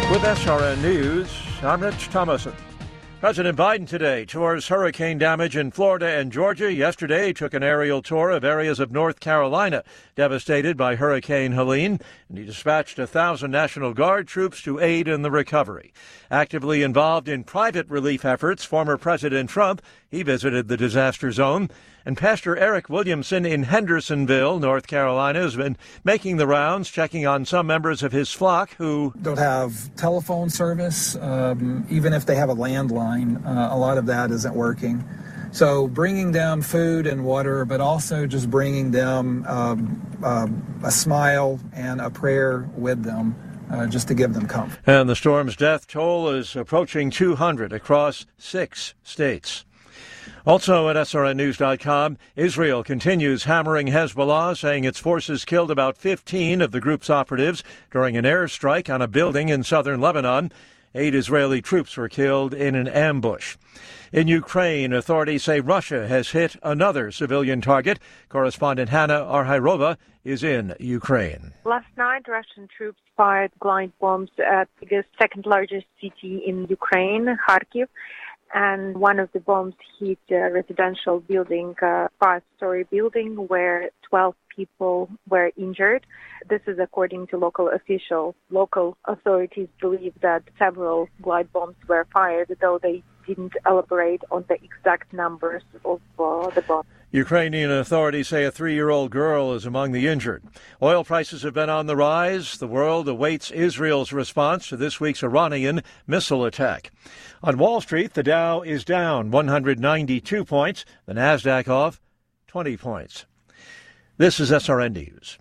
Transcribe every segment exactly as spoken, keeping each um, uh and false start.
With S R N News, I'm Rich Thomason. President Biden today tours hurricane damage in Florida and Georgia. Yesterday, he took an aerial tour of areas of North Carolina devastated by Hurricane Helene, and he dispatched a thousand National Guard troops to aid in the recovery. Actively involved in private relief efforts, former President Trump, he visited the disaster zone. And Pastor Eric Williamson in Hendersonville, North Carolina, has been making the rounds, checking on some members of his flock who don't have telephone service. Um, even if they have a landline, uh, a lot of that isn't working. So bringing them food and water, but also just bringing them um, um, a smile and a prayer with them, uh, just to give them comfort. And the storm's death toll is approaching two hundred across six states. Also at S R N news dot com, Israel continues hammering Hezbollah, saying its forces killed about fifteen of the group's operatives during an airstrike on a building in southern Lebanon. Eight Israeli troops were killed in an ambush. In Ukraine, authorities say Russia has hit another civilian target. Correspondent Hannah Arhairova is in Ukraine. Last night, Russian troops fired glide bombs at the second largest city in Ukraine, Kharkiv. And one of the bombs hit a residential building, a five-story building, where twelve people were injured. This is according to local officials. Local authorities believe that several glide bombs were fired, though they didn't elaborate on the exact numbers of uh, the bombs. Ukrainian authorities say a three-year-old girl is among the injured. Oil prices have been on the rise. The world awaits Israel's response to this week's Iranian missile attack. On Wall Street, the Dow is down one hundred ninety-two points. The Nasdaq off twenty points. This is S R N News.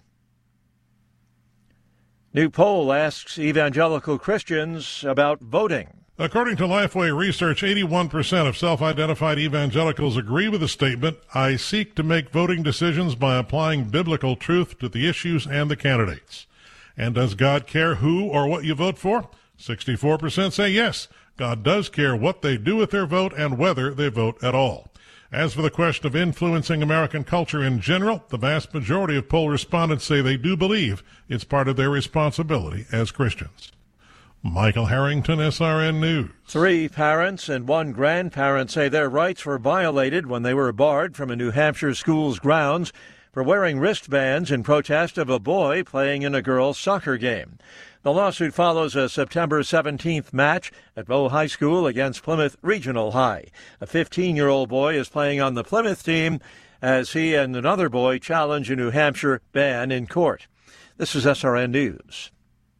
New poll asks evangelical Christians about voting. According to Lifeway Research, eighty-one percent of self-identified evangelicals agree with the statement, I seek to make voting decisions by applying biblical truth to the issues and the candidates. And does God care who or what you vote for? sixty-four percent say yes. God does care what they do with their vote and whether they vote at all. As for the question of influencing American culture in general, the vast majority of poll respondents say they do believe it's part of their responsibility as Christians. Michael Harrington, S R N News. Three parents and one grandparent say their rights were violated when they were barred from a New Hampshire school's grounds for wearing wristbands in protest of a boy playing in a girls' soccer game. The lawsuit follows a September seventeenth match at Bow High School against Plymouth Regional High. A fifteen-year-old boy is playing on the Plymouth team as he and another boy challenge a New Hampshire ban in court. This is S R N News.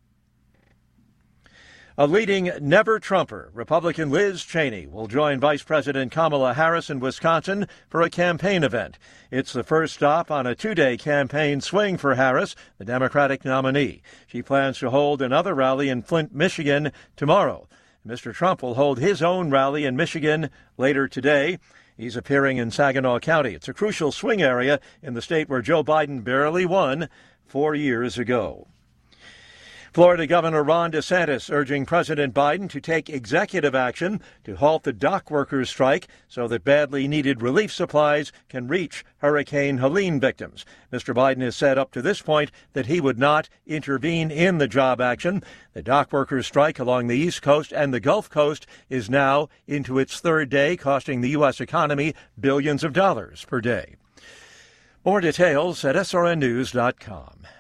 A leading never-Trumper, Republican Liz Cheney, will join Vice President Kamala Harris in Wisconsin for a campaign event. It's the first stop on a two-day campaign swing for Harris, the Democratic nominee. She plans to hold another rally in Flint, Michigan, tomorrow. Mister Trump will hold his own rally in Michigan later today. He's appearing in Saginaw County. It's a crucial swing area in the state where Joe Biden barely won four years ago. Florida Governor Ron DeSantis urging President Biden to take executive action to halt the dock workers' strike so that badly needed relief supplies can reach Hurricane Helene victims. Mister Biden has said up to this point that he would not intervene in the job action. The dock workers' strike along the East Coast and the Gulf Coast is now into its third day, costing the U S economy billions of dollars per day. More details at S R N news dot com.